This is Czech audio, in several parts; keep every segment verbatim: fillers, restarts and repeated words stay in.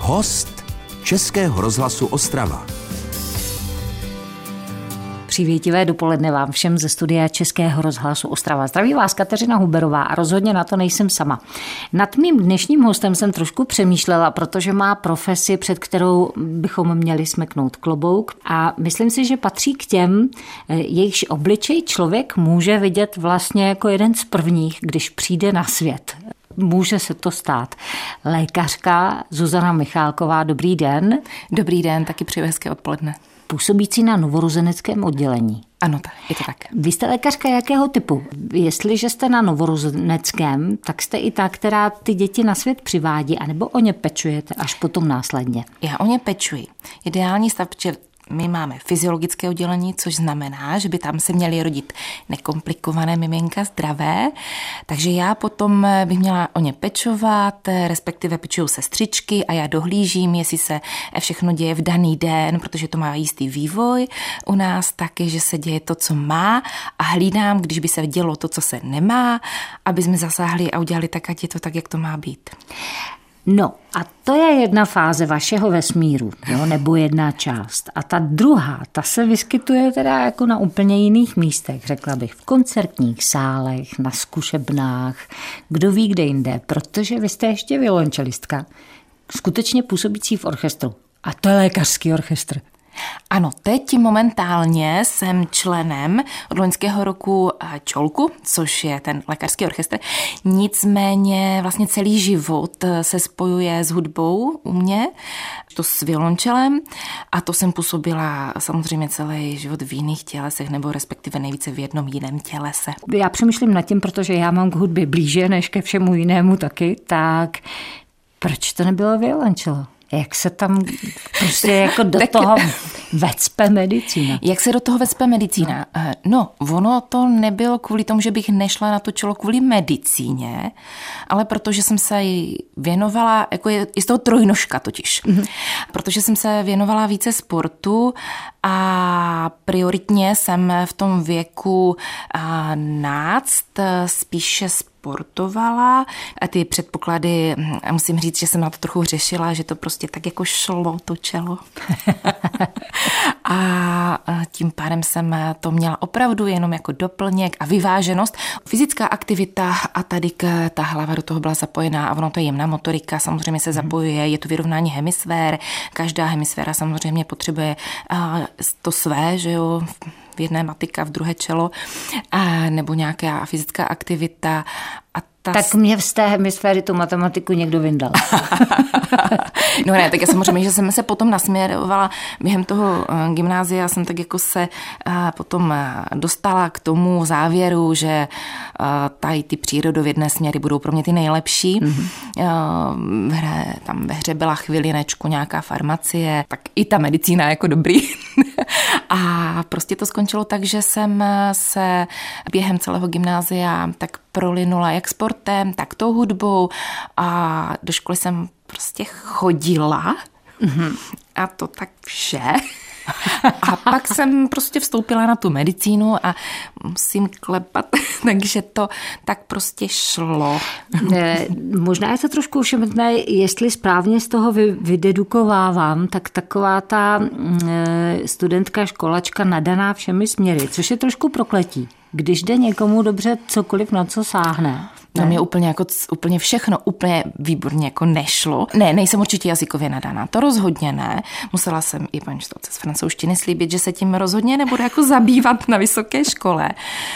Host Českého rozhlasu Ostrava. Přívětivé dopoledne vám všem ze studia Českého rozhlasu Ostrava. Zdraví vás Kateřina Huberová a rozhodně na to nejsem sama. Nad mým dnešním hostem jsem trošku přemýšlela, protože má profesi, před kterou bychom měli smeknout klobouk, a myslím si, že patří k těm, jejichž obličej člověk může vidět vlastně jako jeden z prvních, když přijde na svět. Může se to stát. Lékařka Zuzana Michálková, dobrý den. Dobrý den, taky přeji hezké odpoledne. Působící na novorozeneckém oddělení. Ano, tak, je to tak. Vy jste lékařka jakého typu? Jestliže jste na novorozeneckém, tak jste i ta, která ty děti na svět přivádí, anebo o ně pečujete až potom následně? Já o ně pečuji. Ideální stav, protože my máme fyziologické oddělení, což znamená, že by tam se měly rodit nekomplikované miminka, zdravé, takže já potom bych měla o ně pečovat, respektive pečují sestřičky a já dohlížím, jestli se všechno děje v daný den, protože to má jistý vývoj u nás taky, že se děje to, co má, a hlídám, když by se dělo to, co se nemá, aby jsme zasáhli a udělali tak, ať je to tak, jak to má být. No a to je jedna fáze vašeho vesmíru, jo, nebo jedna část. A ta druhá, ta se vyskytuje teda jako na úplně jiných místech, řekla bych, v koncertních sálech, na zkušebnách, kdo ví kde jinde, protože vy jste ještě violončelistka, skutečně působící v orchestru. A to je lékařský orchestr. Ano, teď momentálně jsem členem od loňského roku Čolku, což je ten lékařský orchestr. Nicméně vlastně celý život se spojuje s hudbou u mě, to s violončelem, a to jsem působila samozřejmě celý život v jiných tělesech, nebo respektive nejvíce v jednom jiném tělese. Já přemýšlím nad tím, protože já mám k hudbě blíže než ke všemu jinému taky, tak proč to nebylo violončelo? Jak se tam prostě jako do tak toho vecpe medicína? Jak se do toho vecpe medicína? No. no, ono to nebylo kvůli tomu, že bych nešla na to čelo kvůli medicíně, ale protože jsem se jí věnovala, jako je, je z toho trojnožka totiž, mm-hmm. protože jsem se věnovala více sportu a prioritně jsem v tom věku náct spíše sportovala. A ty předpoklady, musím říct, že jsem na to trochu řešila, že to prostě tak jako šlo, to čelo. A tím pádem jsem to měla opravdu jenom jako doplněk a vyváženost. Fyzická aktivita a tady ta hlava do toho byla zapojená, a ono to je jemná motorika, samozřejmě se zapojuje, je to vyrovnání hemisfér, každá hemisféra samozřejmě potřebuje to své, že jo, v jedné matika, v druhé čelo, a nebo nějaká fyzická aktivita. A ta... Tak mě z té hemisféry tu matematiku někdo vyndal. No ne, tak já samozřejmě, že jsem se potom nasměrovala během toho gymnázia, jsem tak jako se potom dostala k tomu závěru, že tady ty přírodovědné směry budou pro mě ty nejlepší. Mm-hmm. V hře, tam ve hře byla chvilinečku nějaká farmacie, tak i ta medicína jako dobrý. A prostě to skončilo tak, že jsem se během celého gymnázia tak prolinula jak sportem, tak tou hudbou, a do školy jsem prostě chodila. Mm-hmm. A to tak vše. A pak jsem prostě vstoupila na tu medicínu a musím klepat, takže to tak prostě šlo. Ne, možná je to trošku ušemetné, jestli správně z toho vydedukovávám, tak taková ta studentka, školačka nadaná všemi směry, což je trošku prokletí. Když jde někomu dobře cokoliv, na co sáhne. No mě úplně jako úplně všechno úplně výborně jako nešlo. Ne, nejsem určitě jazykově nadaná, to rozhodně ne. Musela jsem i paní učitelce z francouzštiny slíbit, že se tím rozhodně nebudu jako zabývat na vysoké škole.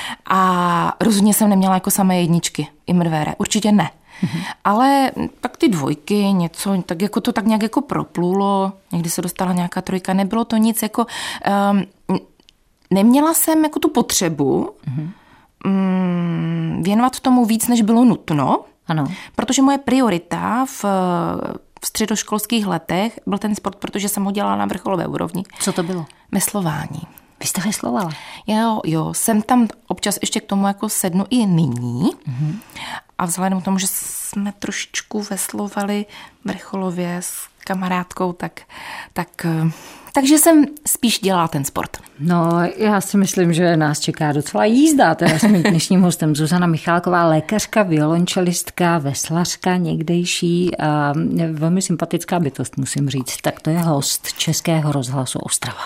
A rozhodně jsem neměla jako samé jedničky i mrvére, určitě ne. Mm-hmm. Ale pak ty dvojky, něco, tak jako to tak nějak jako proplulo, někdy se dostala nějaká trojka, nebylo to nic jako... Um, neměla jsem jako tu potřebu mm-hmm. um, věnovat tomu víc, než bylo nutno, ano. Protože moje priorita v, v středoškolských letech byl ten sport, protože jsem ho dělala na vrcholové úrovni. Co to bylo? Veslování. Vy jste veslovala? Jo, jo, jsem tam občas ještě k tomu jako sednu i nyní. Mm-hmm. A vzhledem k tomu, že jsme trošičku veslovali vrcholově s kamarádkou, tak, tak, takže jsem spíš dělala ten sport. No, já si myslím, že nás čeká docela jízda. Teda s mým dnešním hostem Zuzana Michálková, lékařka, violončelistka, veslařka někdejší a velmi sympatická bytost, musím říct. Tak to je host Českého rozhlasu Ostrava.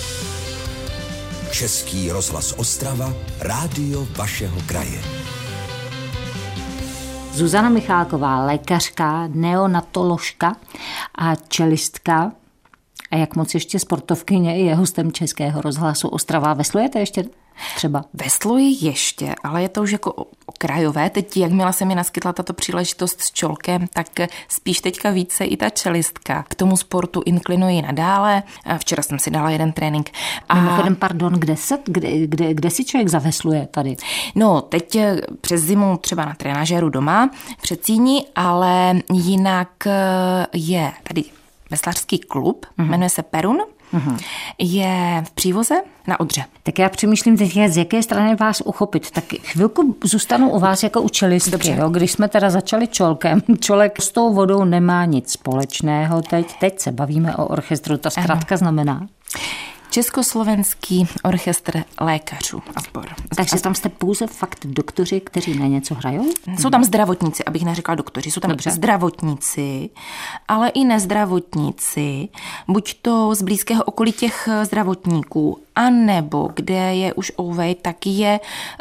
Český rozhlas Ostrava, rádio vašeho kraje. Zuzana Michálková, lékařka, neonatoložka a čelistka. A jak moc ještě sportovkyně je hostem Českého rozhlasu Ostrava. Veslujete ještě třeba? Vesluji ještě, ale je to už jako okrajové. Teď, jakmile se mi naskytla tato příležitost s čolkem, tak spíš teďka více i ta čelistka. K tomu sportu inklinuji nadále. Včera jsem si dala jeden trénink. A mimochodem, pardon, kde, se, kde, kde, kde si člověk zavesluje tady? No, teď přes zimu třeba na trenažéru doma, před Cíní, ale jinak je tady veslařský klub, uh-huh. jmenuje se Perun, uh-huh. je v Přívoze na Odře. Tak já přemýšlím teď, z jaké strany vás uchopit. Tak chvilku zůstanu u vás jako u čelistky. Jo? Když jsme teda začali čolkem, čolek s tou vodou nemá nic společného. Teď, teď se bavíme o orchestru. Ta zkratka znamená? Československý orchestr lékařů a sbor. Takže tam jste pouze fakt doktoři, kteří na něco hrajou? Jsou tam zdravotníci, abych neřekla doktoři, jsou tam Dobře. zdravotníci, ale i nezdravotníci, buď to z blízkého okolí těch zdravotníků, anebo kde je už ouvej, tak je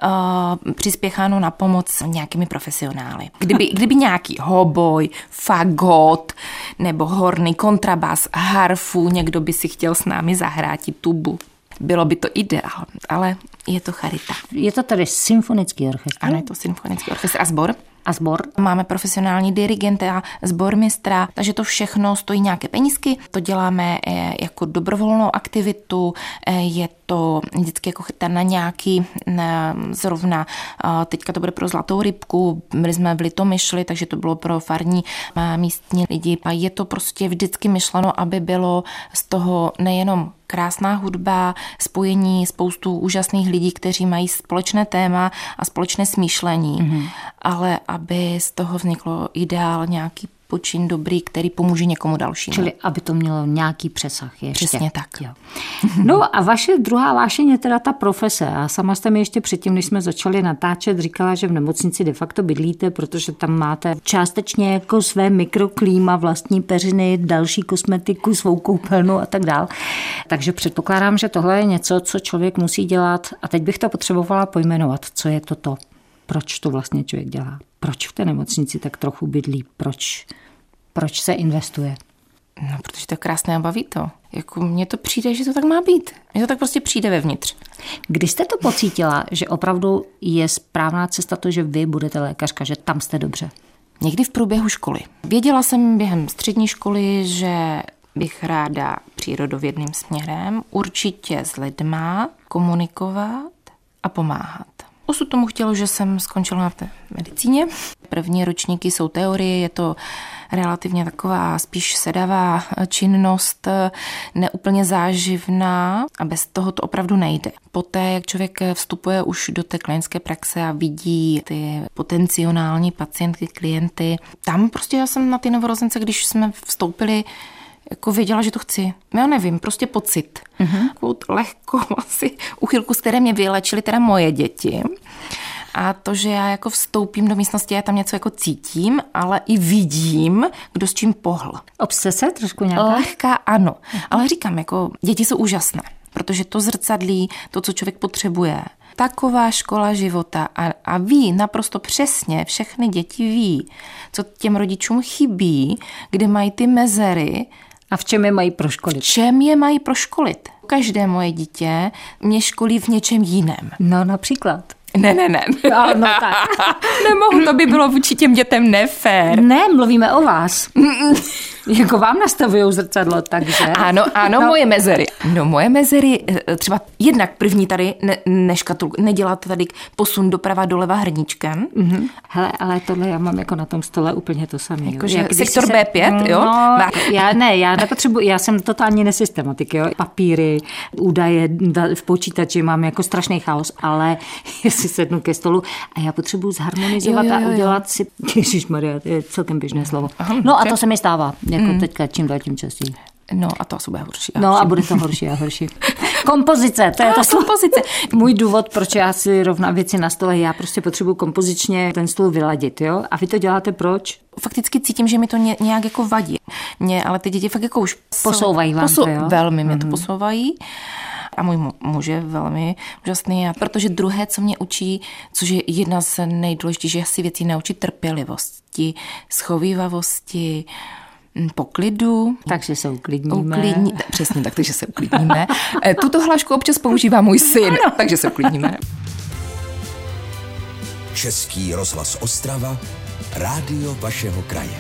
uh, přispěcháno na pomoc nějakými profesionály. Kdyby, kdyby nějaký hoboj, fagot, nebo horný kontrabas, harfu, někdo by si chtěl s námi zahrátit tubu. Bylo by to ideál, ale je to charita. Je to tady symfonický orchestr? Ano, je to symfonický orchestr a sbor. A sbor? Máme profesionální dirigenta, sbormistra, takže to všechno stojí nějaké penízky. To děláme jako dobrovolnou aktivitu, je to vždycky jako na nějaký, na, zrovna teďka to bude pro Zlatou rybku, byli jsme v Litomyšli, takže to bylo pro farní místní lidi. A je to prostě vždycky myšleno, aby bylo z toho nejenom krásná hudba, spojení spoustu úžasných lidí, kteří mají společné téma a společné smýšlení, mm-hmm. ale aby z toho vzniklo ideál nějaký počin dobrý, který pomůže někomu dalšímu. Čili aby to mělo nějaký přesah ještě. Přesně tak. Jo. No a vaše druhá vášeň je teda ta profese. A sama jste mi ještě předtím, než jsme začali natáčet, říkala, že v nemocnici de facto bydlíte, protože tam máte částečně jako své mikroklíma, vlastní peřiny, další kosmetiku, svou koupelnu a tak dál. Takže předpokládám, že tohle je něco, co člověk musí dělat. A teď bych to potřebovala pojmenovat. Co je toto? Proč to vlastně člověk dělá? Proč v té nemocnici tak trochu bydlí? Proč, proč se investuje? No, protože to je krásné a baví to. Jako mně to přijde, že to tak má být. Mně to tak prostě přijde vevnitř. Kdy jste to pocítila, že opravdu je správná cesta to, že vy budete lékařka, že tam jste dobře? Někdy v průběhu školy. Věděla jsem během střední školy, že bych ráda přírodovědným směrem, určitě s lidma komunikovat a pomáhat. Osud tomu chtělo, že jsem skončila na té medicíně. První ročníky jsou teorie, je to relativně taková spíš sedavá činnost, neúplně záživná a bez toho to opravdu nejde. Poté, jak člověk vstupuje už do té klinické praxe a vidí ty potenciální pacientky, klienty, tam prostě já jsem na ty novorozence, když jsme vstoupili, jako věděla, že to chci. Já nevím, prostě pocit. Mm-hmm. Takovou lehkou asi uchylku, z které mě vylečily teda moje děti. A to, že já jako vstoupím do místnosti, já tam něco jako cítím, ale i vidím, kdo s čím pohl. Obsese trošku nějaká? Lehká, ano. Mm-hmm. Ale říkám, jako děti jsou úžasné, protože to zrcadlí to, co člověk potřebuje. Taková škola života a, a ví naprosto přesně, všechny děti ví, co těm rodičům chybí, kde mají ty mezery. A v čem je mají proškolit? V čem je mají proškolit. Každé moje dítě mě školí v něčem jiném. No například. Ne, ne, ne. No, no tak. Nemohu, to by bylo vůči těm dětem nefér. Ne, mluvíme o vás. Jako vám nastavujou zrcadlo, takže... Ano, ano, no. Moje mezery. No moje mezery, třeba jednak první tady, ne, neškatul, nedělat tady posun doprava doleva hrníčkem. Mm-hmm. Hele, ale tohle já mám jako na tom stole úplně to samé. Jako, že sektor se... bé pět, jo? No, já ne, já nepotřebuji, já jsem totálně nesystematik, jo? Papíry, údaje v počítači, mám jako strašný chaos, ale jestli sednu ke stolu a já potřebuji zharmonizovat jo, jo, jo, jo. a udělat si... Ježišmarja, to je celkem běžné slovo. Aha, no okay. A to se mi stává. Jako mm. teďka čím dál tím častěji. No a to asi bude horší. A no horší. A bude to horší a horší. Kompozice, to je to kompozice. Můj důvod, proč já si rovnám věci na stole, já prostě potřebuji kompozičně ten stůl vyladit, jo? A vy to děláte proč? Fakticky cítím, že mi to nějak jako vadí. Mě, ale ty děti fakt jako už posouvají vám posou, to, jo? Velmi mě mm-hmm. to posouvají. A můj muž je velmi úžasný, a protože druhé, co mě učí, což je jedna z nejdůležitějších asi věcí, naučit trpělivosti, schovívavosti, poklidu. Takže se uklidníme. Uklidní, přesně tak, takže se uklidníme. Tuto hlášku občas používá můj syn, takže se uklidníme. Český rozhlas Ostrava, rádio vašeho kraje.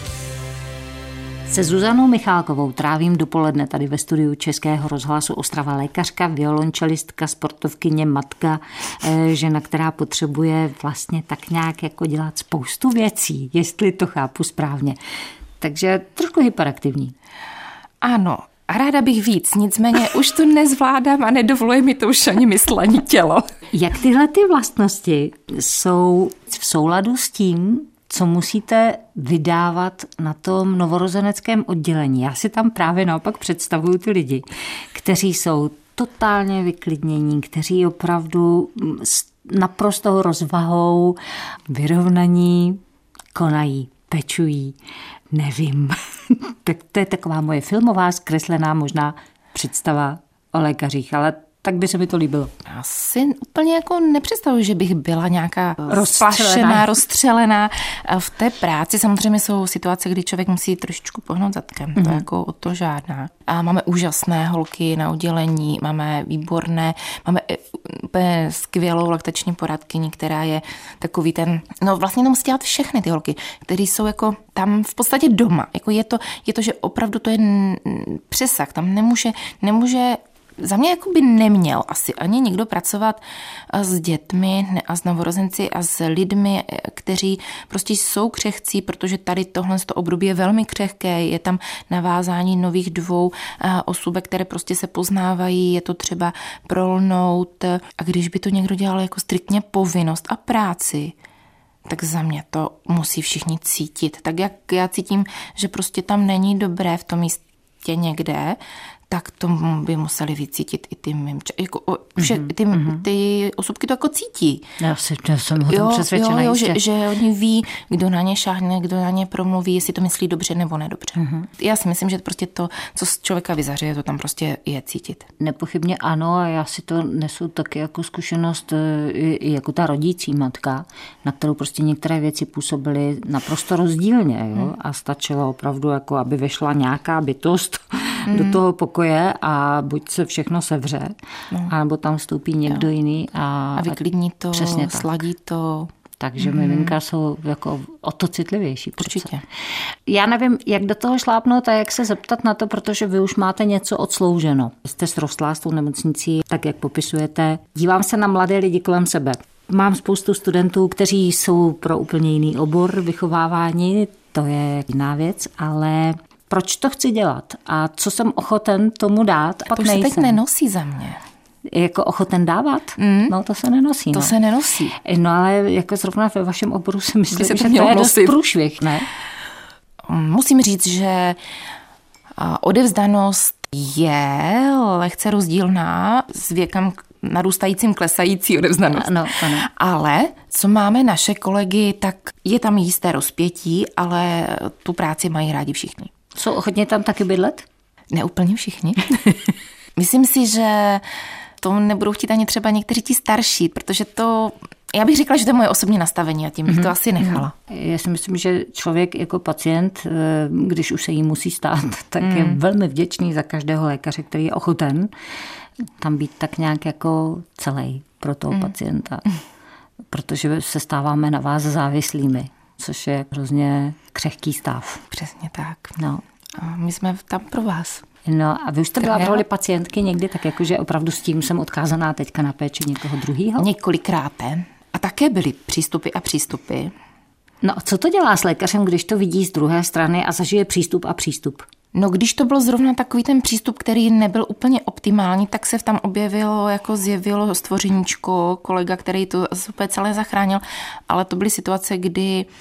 Se Zuzanou Michálkovou trávím dopoledne tady ve studiu Českého rozhlasu Ostrava, lékařka, violončelistka, sportovkyně, matka, žena, která potřebuje vlastně tak nějak jako dělat spoustu věcí, jestli to chápu správně. Takže trošku hyperaktivní. Ano, a ráda bych víc, nicméně už to nezvládám a nedovoluje mi to už ani mysl, ani tělo. Jak tyhle ty vlastnosti jsou v souladu s tím, co musíte vydávat na tom novorozeneckém oddělení? Já si tam právě naopak představuju ty lidi, kteří jsou totálně vyklidnění, kteří opravdu s naprostou rozvahou, vyrovnaní konají, pečují. Nevím. Tak to je taková moje filmová, zkreslená možná představa o lékařích, ale tak by se mi to líbilo. Já si úplně jako nepředstavuji, že bych byla nějaká rozplašená, rozstřelená. V té práci samozřejmě jsou situace, kdy člověk musí trošičku pohnout zadkem. Mm-hmm. To je jako o to žádná. A máme úžasné holky na oddělení, máme výborné, máme úplně skvělou laktační poradkyni, která je takový ten, no vlastně to musí dělat všechny ty holky, které jsou jako tam v podstatě doma. Jako je to, je to, že opravdu to je přesah. Tam nemůže, nemůže za mě jako by neměl asi ani nikdo pracovat s dětmi a s novorozenci a s lidmi, kteří prostě jsou křehcí, protože tady tohle období je velmi křehké, je tam navázání nových dvou osůbek, které prostě se poznávají, je to třeba prolnout, a když by to někdo dělal jako striktně povinnost a práci, tak za mě to musí všichni cítit. Tak jak já cítím, že prostě tam není dobré v tom místě někde, tak to by museli vycítit i ty mimče. Jako, vše, mm-hmm. ty, ty osobky to jako cítí. Já, si, já jsem o tom přesvědčená. Jo, jo, že, že oni ví, kdo na ně šáhne, kdo na ně promluví, jestli to myslí dobře nebo nedobře. Mm-hmm. Já si myslím, že prostě to, co z člověka vyzařuje, to tam prostě je cítit. Nepochybně ano, a já si to nesu taky jako zkušenost i jako ta rodící matka, na kterou prostě některé věci působily naprosto rozdílně. Jo? Mm. A stačilo opravdu, jako aby vešla nějaká bytost mm. do toho pokoje a buď se všechno sevře, no. anebo tam vstoupí někdo jo. jiný a, a vyklidní to, přesně sladí tak. to. Takže mm. miminka jsou jako o to citlivější. Určitě. Přece. Já nevím, jak do toho šlápnout a jak se zeptat na to, protože vy už máte něco odslouženo. Jste srostlá s tou nemocnicí, tak jak popisujete. Dívám se na mladé lidi kolem sebe. Mám spoustu studentů, kteří jsou pro úplně jiný obor vychovávání, to je jiná věc, ale proč to chci dělat a co jsem ochoten tomu dát? To už se teď nenosí za mě. Jako ochoten dávat? Mm. No to se nenosí. To no. se nenosí. No ale jako zrovna ve vašem oboru si myslím, že to je dost průšvih, ne? Musím říct, že odevzdanost je lehce rozdílná s věkem narůstajícím, klesající odevzdanost. No, ano. Ale co máme naše kolegy, tak je tam jisté rozpětí, ale tu práci mají rádi všichni. Jsou ochotně tam taky bydlet? Ne úplně všichni. Myslím si, že to nebudou chtít ani třeba někteří ti starší, protože to, já bych řekla, že to je moje osobní nastavení a tím bych mm-hmm. to asi nechala. Já si myslím, že člověk jako pacient, když už se jí musí stát, tak mm. je velmi vděčný za každého lékaře, který je ochoten tam být tak nějak jako celý pro toho mm. pacienta. Protože se stáváme na vás závislými, což je hrozně křehký stav. Přesně tak. No. A my jsme tam pro vás. No a vy už jste byla v roli pacientky někdy, tak jakože opravdu s tím jsem odkázaná teďka na péči někoho druhýho? Několikráte. A také byly přístupy a přístupy. No a co to dělá s lékařem, když to vidí z druhé strany a zažije přístup a přístup? No když to byl zrovna takový ten přístup, který nebyl úplně optimální, tak se tam objevilo, jako zjevilo stvořeníčko, kolega, který to úplně celé zachránil, ale to byly situace, kdy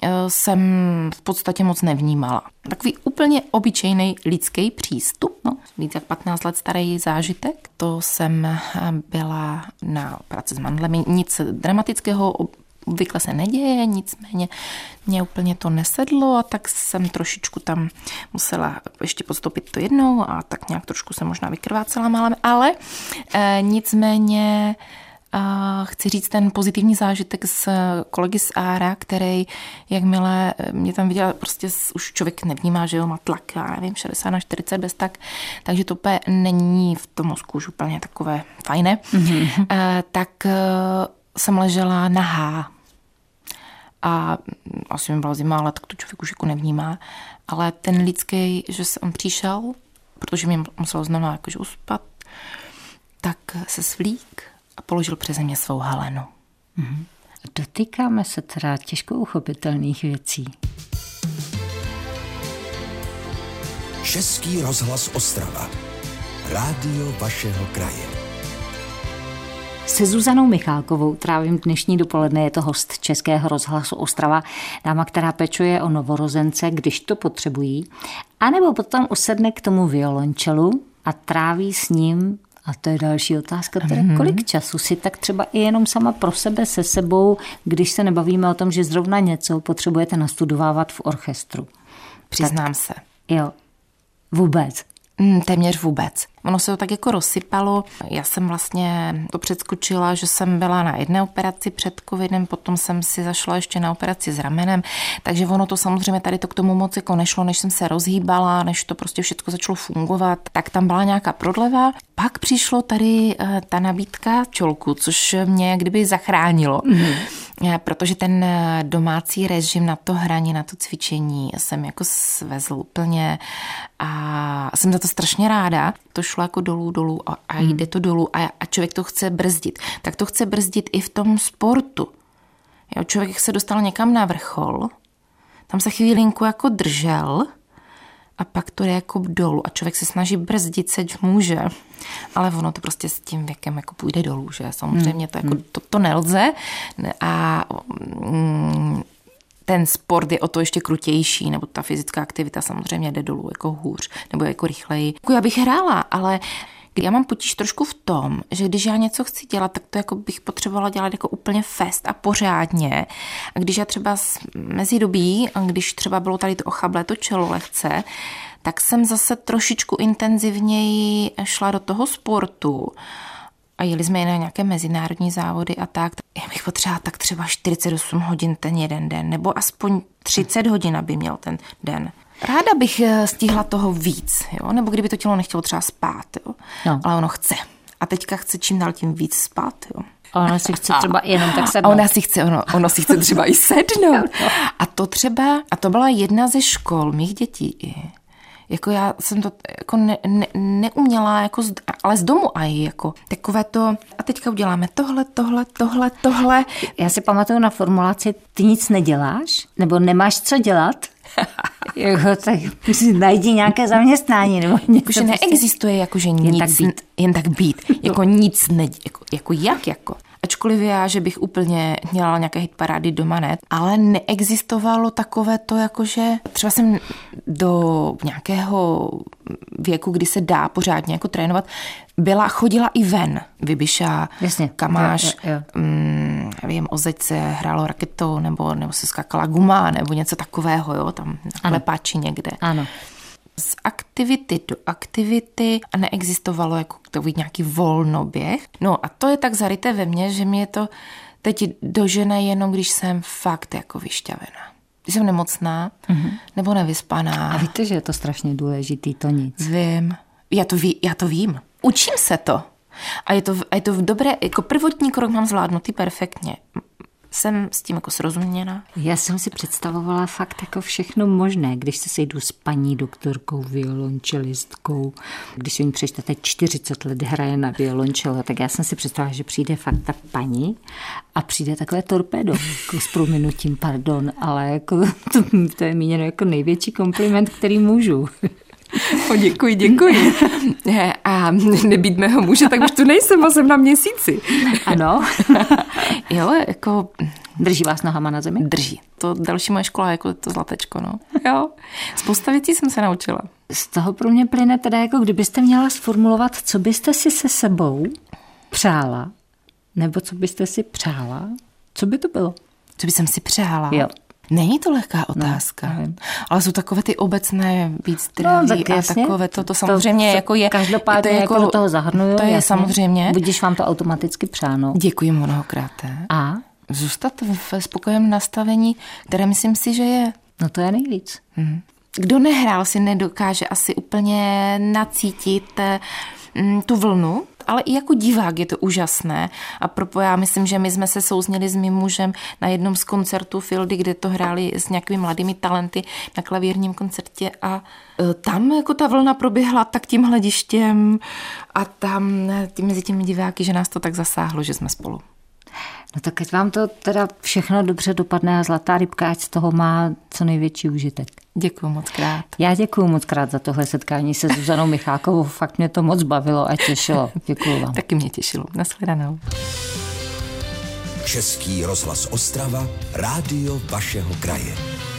jsem v podstatě moc nevnímala. Takový úplně obyčejný lidský přístup, no, víc jak patnáct let starý zážitek. To jsem byla na práci s mandlemi, nic dramatického obvykle se neděje, nicméně mě úplně to nesedlo a tak jsem trošičku tam musela ještě podstoupit to jednou a tak nějak trošku jsem možná vykrvácela málem, ale e, nicméně a chci říct ten pozitivní zážitek s kolegy z Ára, který, jakmile mě tam viděla, prostě už člověk nevnímá, že jo, má tlak, já nevím, šedesát na čtyřicet bez tak, takže to úplně není v tom mozku už úplně takové fajné. Mm-hmm. E, tak jsem ležela nahá a asi mi byla zima, ale tak to člověk už jako nevnímá, ale ten lidský, že jsem přišel, protože mě muselo znamená jakože uspat, tak se svlík a položil přeze mě svou halenu. Mm-hmm. Dotýkáme se teda těžko uchopitelných věcí. Český rozhlas Ostrava. Rádio vašeho kraje. Se Zuzanou Michálkovou trávím dnešní dopoledne, je to host Českého rozhlasu Ostrava, dáma, která pečuje o novorozence, když to potřebují, anebo potom usedne k tomu violončelu a tráví s ním, a to je další otázka, teda mm-hmm. kolik času si tak třeba i jenom sama pro sebe se sebou, když se nebavíme o tom, že zrovna něco potřebujete nastudovávat v orchestru. Přiznám tak, se. Jo, vůbec. Mm, téměř vůbec. Ono se to tak jako rozsypalo. Já jsem vlastně to předskočila, že jsem byla na jedné operaci před covidem, potom jsem si zašla ještě na operaci s ramenem, takže ono to samozřejmě tady to k tomu moc jako nešlo, než jsem se rozhýbala, než to prostě všechno začalo fungovat, tak tam byla nějaká prodleva. Pak přišlo tady uh, ta nabídka čolku, což mě kdyby zachránilo. Mm-hmm. Protože ten domácí režim na to hraní, na to cvičení jsem jako svezl úplně a jsem za to strašně ráda. To šlo jako dolů, dolů a, a jde to dolů a, a člověk to chce brzdit. Tak to chce brzdit i v tom sportu. Jo, člověk se dostal někam na vrchol, tam se chvílinku jako držel a pak to jde jako dolů a člověk se snaží brzdit, seď může, ale ono to prostě s tím věkem jako půjde dolů, že samozřejmě to, jako, to, to nelze a mm, ten sport je o to ještě krutější, nebo ta fyzická aktivita samozřejmě jde dolů jako hůř, nebo jako rychleji. Já bych hrála, ale já mám potíž trošku v tom, že když já něco chci dělat, tak to jako bych potřebovala dělat jako úplně fest a pořádně. A když já třeba mezi dobí, když třeba bylo tady to ochablé to čelo lehce, tak jsem zase trošičku intenzivněji šla do toho sportu a jeli jsme i na nějaké mezinárodní závody a tak. Já bych potřebovala tak třeba čtyřicet osm hodin ten jeden den, nebo aspoň třicet hodin, aby měl ten den. Ráda bych stihla toho víc, jo? Nebo kdyby to tělo nechtělo třeba spát, jo? No. Ale ono chce. A teďka chce čím dál tím víc spát. Jo? Ono si chce třeba jenom tak sednout. A ona si chce, ono, ono si chce třeba i sednout. A to třeba, a to byla jedna ze škol mých dětí. Jako já jsem to jako ne, ne, neuměla, jako z, ale z domu aj jako takové to, a teďka uděláme tohle, tohle, tohle, tohle. Já si pamatuju na formulaci, ty nic neděláš, nebo nemáš co dělat, jako, tak najdi nějaké zaměstnání. Nebo jakože neexistuje jakože nic, jen tak být. Jen tak být. Jako nic, ne, jako, jako jak jako. Ačkoliv já, že bych úplně dělala nějaké hitparády doma, ne, ale neexistovalo takové to, jakože třeba jsem do nějakého věku, kdy se dá pořádně jako trénovat, byla, chodila i ven. Vybiša, jasně, kamáš, jo, jo, jo. Mm, nevím, o zeď se hrálo raketou, nebo, nebo se skákala guma, nebo něco takového, jo, tam na klepáči někde. Ano. Z aktivity do aktivity a neexistovalo jako to být nějaký volnoběh. No a to je tak zaryté ve mně, že mě to teď dožene jenom, když jsem fakt jako vyšťavená. Když jsem nemocná, mm-hmm. nebo nevyspaná. A víte, že je to strašně důležitý, to nic. Vím. Já to, ví, já to vím. Učím se to. A je to, a je to v dobré, jako prvotní krok mám zvládnutý perfektně. Jsem s tím jako srozuměna. Já jsem si představovala fakt jako všechno možné, když se sejdu s paní doktorkou, violončelistkou, když si jim přečtete čtyřicet let hraje na violončelo, tak já jsem si představila, že přijde fakt ta paní a přijde takové torpédo, jako s prominutím, pardon, ale jako to, to je míněno jako největší kompliment, který můžu. O, děkuji, děkuji. A nebýt mého muže, tak už tu nejsem, bo jsem na měsíci. Ano. Jo, jako... Drží vás nohama na zemi? Drží. To další moje škola, jako to zlatečko, no. Jo. Spousta věcí jsem se naučila. Z toho pro mě plyne teda, jako kdybyste měla sformulovat, co byste si se sebou přála, nebo co byste si přála, co by to bylo? Co by jsem si přála? Jo. Není to lehká otázka, no, ale jsou takové ty obecné být zdraví no, tak a jasně, takové to, to samozřejmě to, jako je... Každopádně to jako, jako do toho zahrnuju. To je jasně, samozřejmě. Budíš vám to automaticky přáno. Děkuji mnohokrát. A? Zůstat ve spokojeném nastavení, které myslím si, že je... No to je nejvíc. Mhm. Kdo nehrál, si nedokáže asi úplně nacítit mm, tu vlnu, ale i jako divák je to úžasné. A proto já myslím, že my jsme se souzněli s mým mužem na jednom z koncertů Fildy, kde to hráli s nějakými mladými talenty na klavírním koncertě a tam jako ta vlna proběhla tak tím hledištěm a tam tím, mezi těmi diváky, že nás to tak zasáhlo, že jsme spolu. No tak ať vám to teda všechno dobře dopadne a Zlatá rybka, ať z toho má co největší užitek. Děkuju moc krát. Já děkuju moc krát za tohle setkání se Zuzanou Michákovou. Fakt mě to moc bavilo a těšilo. Děkuju vám. Taky mě těšilo. Nashledanou. Český rozhlas Ostrava, rádio vašeho kraje.